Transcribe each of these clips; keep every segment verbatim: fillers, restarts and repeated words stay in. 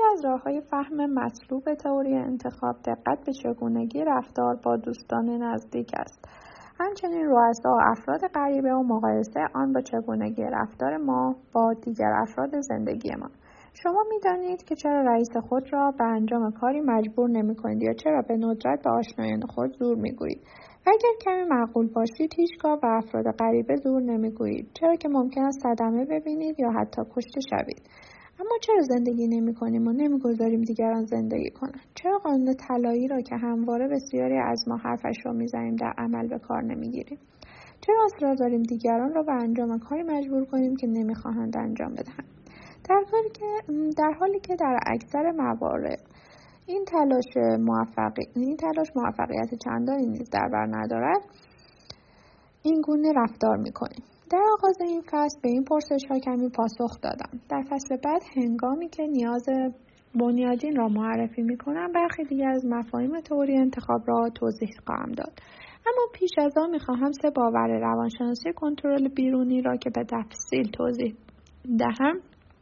از راه‌های فهم مطلوب تئوری انتخاب دقت به چگونگی رفتار با دوستان نزدیک است. همچنین رؤسا و افراد غریبه و مقایسه آن با چگونگی رفتار ما با دیگر افراد زندگیمان. شما می‌دانید که چرا رئیس خود را به انجام کاری مجبور نمی‌کنید یا چرا به ندرت به آشنایان خود زور می‌گویید. و اگر کمی معقول باشید هیچگاه به افراد غریبه زور نمی‌گویید، چرا که ممکن است صدمه ببینید یا حتی کشته شوید. اما چرا زندگی نمی‌کنیم و نمی‌گذاریم دیگران زندگی کنند؟ چرا قانون طلایی را که همواره بسیاری از ما حرفش را می‌زنیم در عمل به کار نمی‌گیریم؟ چرا اصرار داریم دیگران را به انجام کاری مجبور کنیم که نمی‌خواهند انجام بدهند؟ در حالی که در حالی که در اکثر موارد این تلاش موفقی این تلاش موفقیت چندانی نیز در بر ندارد، این گونه رفتار می‌کنیم. در آغاز این فصل به این پرسش‌ها کمی پاسخ دادم. در فصل بعد هنگامی که نیاز بنیادین را معرفی می‌کنم، برخی دیگر از مفاهیم تئوری انتخاب را توضیح خواهم داد. اما پیش از آن می‌خواهم سه باور روانشناسی کنترل بیرونی را که به تفصیل توضیح دهم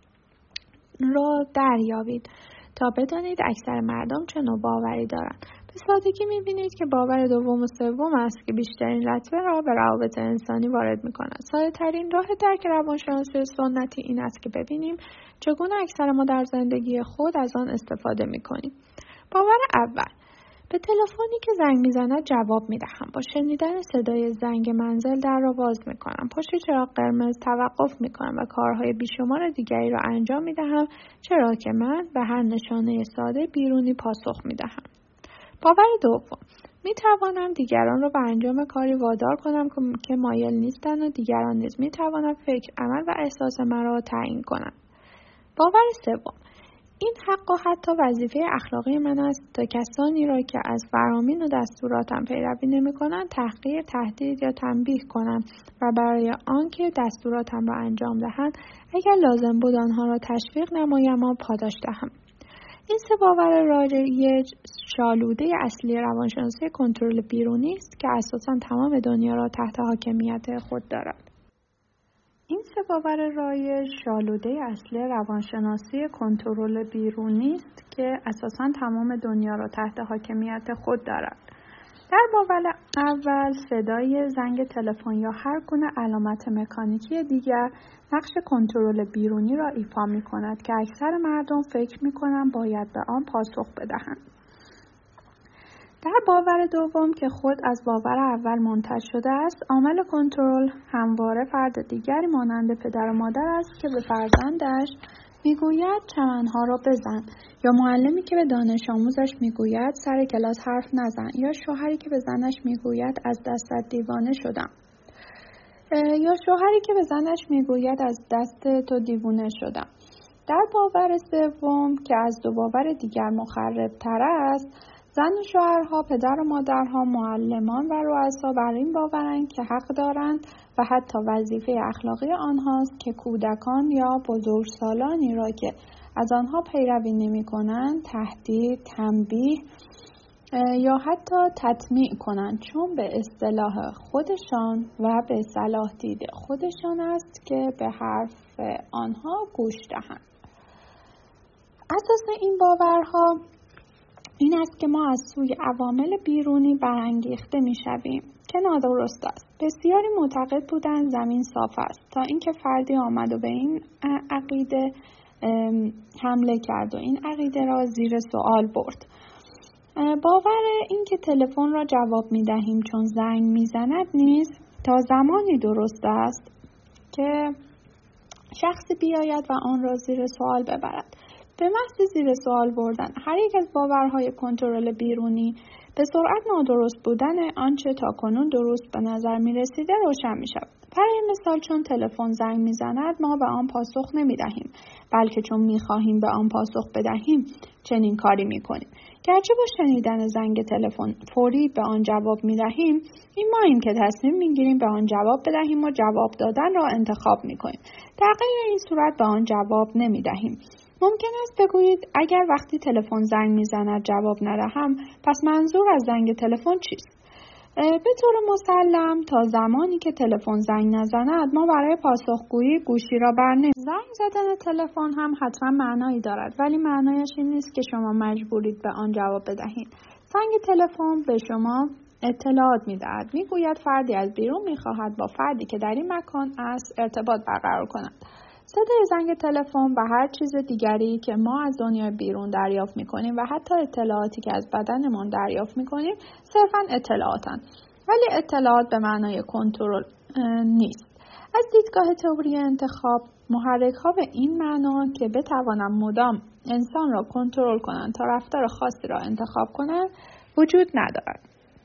را دریابید تا بدانید اکثر مردم چه نوع باوری دارند. به سادگی می‌بینید که باور دوم و سوم است که بیشترین لطمه را به روابط انسانی وارد می‌کند. ساده‌ترین راه درک روانشناسی سنتی این است که ببینیم چگونه اکثر ما در زندگی خود از آن استفاده می‌کنیم. باور اول: به تلفنی که زنگ می‌زند جواب می‌دهم. با شنیدن صدای زنگ منزل در را باز می‌کنم. پشت چراغ قرمز توقف می‌کنم و کارهای بیشمار دیگری را انجام می‌دهم، چرا که من به هر نشانه ساده بیرونی پاسخ می‌دهم. باور دوم: می‌توانم دیگران را به انجام کاری وادار کنم که مایل نیستند و دیگران نیز می‌توانند فکر، عمل و احساس مرا تعیین کنند. باور سوم: این حق و حتی وظیفه اخلاقی من است تا کسانی را که از فرامین و دستوراتم پیروی نمی‌کنند تحقیر، تهدید یا تنبیه کنم و برای آنکه دستوراتم را انجام دهند اگر لازم بود آنها را تشویق نمایم و پاداش دهم. این سه باور رایج شالوده اصلی روانشناسی کنترل بیرونی است که اساساً تمام دنیا را تحت حاکمیت خود دارد. این سه باور رایج شالوده اصلی روانشناسی کنترل بیرونی است که اساساً تمام دنیا را تحت حاکمیت خود دارد. در باور اول، صدای زنگ تلفن یا هر گونه علامت مکانیکی دیگر نقش کنترل بیرونی را ایفا می‌کند که اکثر مردم فکر می‌کنند باید به آن پاسخ بدهند. در باور دوم که خود از باور اول منتج شده است، عامل کنترل همواره فرد دیگری مانند پدر و مادر است که به فرزندش میگوید چمنها را بزن، یا معلمی که به دانش آموزش میگوید سر کلاس حرف نزن، یا شوهری که به زنش میگوید از دستت دیوانه شدم، یا شوهری که به زنش میگوید از دست تو دیوانه شدم. در باور سوم که از دو باور دیگر مخرب‌تر است، زن و شوهرها، پدر و مادرها، معلمان و رؤسا بر این باورند که حق دارند و حتی وظیفه اخلاقی آنهاست که کودکان یا بزرگسالانی را که از آنها پیروی نمی‌کنند تهدید، تنبیه یا حتی تطمیع کنند، چون به اصطلاح خودشان و به صلاح دید خودشان است که به حرف آنها گوش دهند. اساس این باورها این است که ما از سوی عوامل بیرونی برانگیخته می‌شویم که نادرست است. بسیاری معتقد بودند زمین صاف است تا اینکه فردی آمد و به این عقیده حمله کرد و این عقیده را زیر سوال برد. باور این که تلفن را جواب می‌دهیم چون زنگ می‌زند نیز تا زمانی درست است که شخصی بیاید و آن را زیر سوال ببرد. به محض زیر سوال بردن هر یک از باورهای کنترل بیرونی به سرعت نادرست بودن آنچه تا کنون درست به نظر می رسیده روشن می شود. برای مثال چون تلفن زنگ می زند ما به آن پاسخ نمی دهیم، بلکه چون می خواهیم به آن پاسخ بدهیم چنین کاری می کنیم. گرچه با شنیدن زنگ تلفن فوری به آن جواب می دهیم، این ماییم که تصمیم می گیریم به آن جواب بدهیم و جواب دادن را انتخاب می کنیم. در غیر این صورت به آن جواب نمی دهیم. ممکن است بگویید اگر وقتی تلفن زنگ میزند جواب ندهم پس منظور از زنگ تلفن چیست؟ به طور مسلم تا زمانی که تلفن زنگ نزند ما برای پاسخگویی گوشی را برنمی. زنگ زدن تلفن هم حتما معنایی دارد، ولی معنایش این نیست که شما مجبورید به آن جواب بدهید. زنگ تلفن به شما اطلاعات می‌دهد، می‌گوید فردی از بیرون می‌خواهد با فردی که در این مکان است ارتباط برقرار کند. صدای زنگ تلفن و هر چیز دیگری که ما از دنیای بیرون دریافت می‌کنیم و حتی اطلاعاتی که از بدنمان دریافت می‌کنیم صرفاً اطلاعاتند، ولی اطلاعات به معنای کنترل نیست. از دیدگاه تئوری انتخاب، محرک‌ها به این معنا که بتوانند مدام انسان را کنترل کنند تا رفتار خاصی را انتخاب کنند وجود ندارد.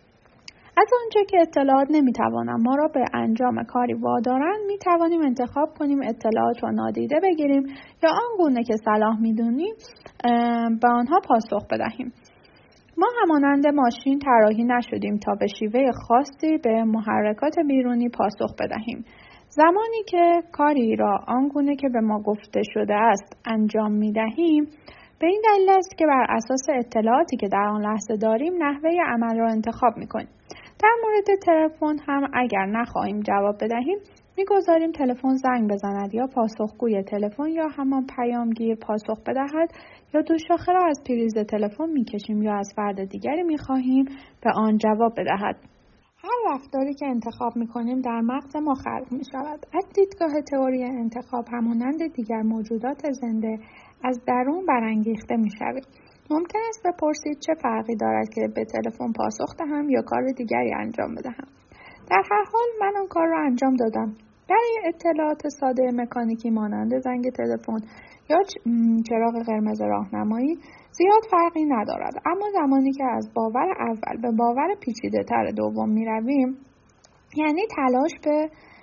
از آنجا که اطلاعات نمیتوانند ما را به انجام کاری وادارند، میتوانیم انتخاب کنیم اطلاعات را نادیده بگیریم یا آنگونه که صلاح میدونیم به آنها پاسخ بدهیم. ما همانند ماشین طراحی نشدیم تا به شیوه خاصی به محرکات بیرونی پاسخ بدهیم. زمانی که کاری را آنگونه که به ما گفته شده است انجام میدهیم، به این دلیل است که بر اساس اطلاعاتی که در آن لحظه داریم نحوه عمل را انتخاب میکنیم. در مورد تلفن هم اگر نخواهیم جواب بدهیم، میگذاریم تلفن زنگ بزند یا پاسخگوی تلفن یا همان پیامگیر پاسخ بدهد، یا دو شاخه را از پریز تلفن میکشیم یا از فرد دیگری میخواهیم به آن جواب بدهد. هر رفتاری که انتخاب میکنیم در مغز ما خلق میشود. از دیدگاه تئوری انتخاب همانند دیگر موجودات زنده از درون برانگیخته میشویم. ممکن است بپرسید چه فرقی دارد که به تلفن پاسخ دهم یا کار دیگری انجام بدهم. در هر حال من آن کار را انجام دادم. برای اطلاعات ساده مکانیکی مانند زنگ تلفن یا چراغ قرمز راهنمایی زیاد فرقی ندارد، اما زمانی که از باور اول به باور پیچیده‌تر دوم می رویم، یعنی تلاش به